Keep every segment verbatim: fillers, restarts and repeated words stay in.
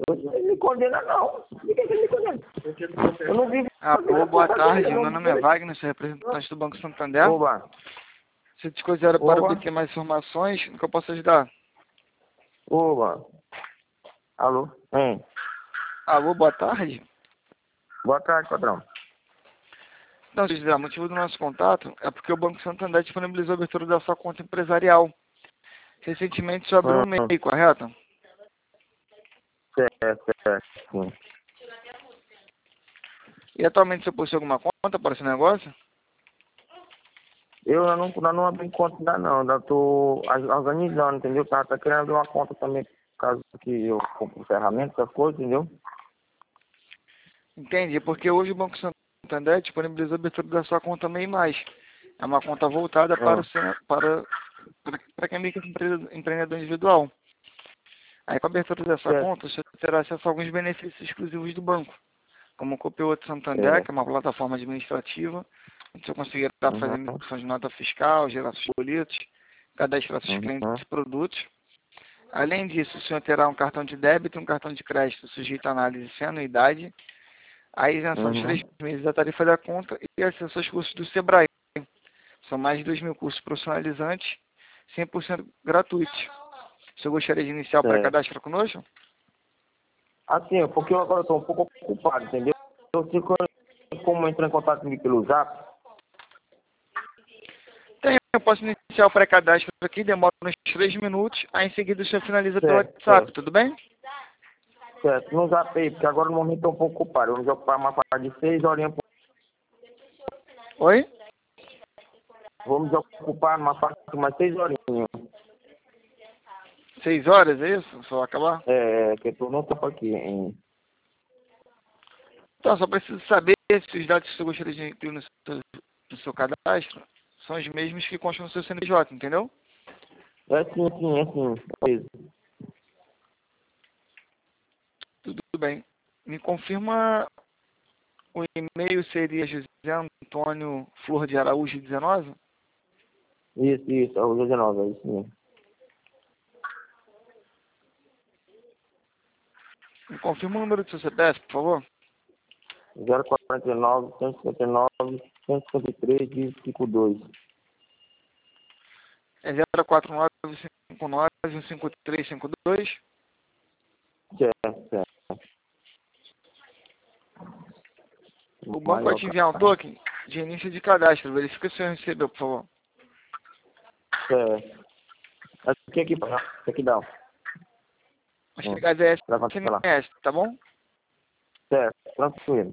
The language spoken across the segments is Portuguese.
Ele me condena não. Por que ele me condena? Eu não vi. Alô, boa tarde. Meu nome é Wagner, sou representante do Banco Santander. Oba. Se te considera para Oba. obter mais informações, no que eu posso ajudar? Oba. Alô? Hein? Alô, boa tarde. Boa tarde, padrão. Então, José, o motivo do nosso contato é porque o Banco Santander disponibilizou a abertura da sua conta empresarial. Recentemente, só abriu um Hum. MEI, correto? Certo, certo. Sim. E atualmente você possui alguma conta para esse negócio? Eu não, eu não abri conta ainda não, ainda tô organizando, entendeu? Tá, tá querendo abrir uma conta também, por causa que eu compro ferramentas, essas coisas, entendeu? Entendi, porque hoje o Banco Santander disponibilizou a abertura da sua conta MEI mais. É uma conta voltada para, Hum. o seu- para, para, para quem é microempreendedor empreendedor individual. Aí, com a abertura dessa Certo. conta, você terá acesso a alguns benefícios exclusivos do banco, como o Copioto Santander, É. que é uma plataforma administrativa, onde você conseguirá fazer Uhum. emissão de nota fiscal, gerar seus boletos, cadastrar seus clientes Uhum. e produtos. Além disso, o senhor terá um cartão de débito e um cartão de crédito sujeito à análise sem anuidade, a isenção de três Uhum. meses da tarifa da conta e acesso aos cursos do Sebrae. São mais de dois mil cursos profissionalizantes, cem por cento gratuitos. O senhor gostaria de iniciar o Certo. pré-cadastro conosco? Assim, porque eu agora estou um pouco ocupado, entendeu? Eu sei que- como entrar em contato comigo pelo zap. Tem, eu posso iniciar o pré-cadastro aqui, demora uns três minutos, aí em seguida o senhor finaliza pelo Certo, WhatsApp, certo. tudo bem? Certo. No zap aí, porque agora no momento estou um pouco ocupado. Eu vou me ocupar uma parte de seis horinhas. por- Oi? Vou me ocupar numa parte de umas seis horinhas. Seis horas, é isso? Só acabar? É, que eu tô no tempo aqui, hein? Então, só preciso saber se os dados que você gostaria de incluir no seu, no seu cadastro são os mesmos que constam no seu C N P J, entendeu? É sim, sim, é sim. É isso. Tudo bem. Me confirma o e-mail seria José Antônio Flor de Araújo dezenove? Isso, isso, é o dezenove, é isso mesmo. Me confirma o número do seu C P F, por favor. zero quarenta e nove, cento e cinquenta e nove, cento e cinquenta e três, cinquenta e dois. É zero quatro nove cinco nove um cinco três cinco dois. Certo, certo. O banco vai Maior, te enviar um cara. token de início de cadastro. Verifica se você recebeu, por favor. Certo. Aqui, aqui, aqui dá. Vai Hum. chegar é Leva pra lá. S M S, tá bom? Certo, tranquilo.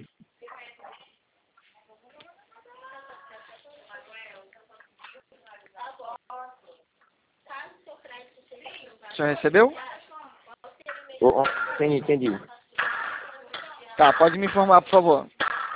O senhor recebeu? Ô, ô, entendi, entendi. Tá, pode me informar, por favor.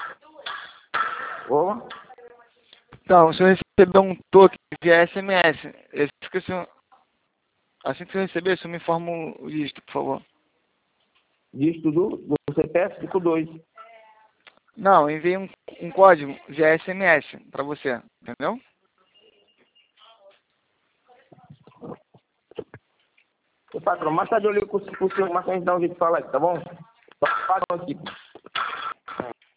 Ô, Então, o senhor recebeu um token via S M S. Esse que o senhor, assim que o senhor receber, o senhor me informa o dígito, por favor. diz tudo do C P F, cinco dois. Não, eu enviei um, um código via S M S pra você, entendeu? Ô, patrão, mais tarde eu ligo com o senhor, mas a gente dá um jeito de falar aqui, tá bom? Só patrão aqui.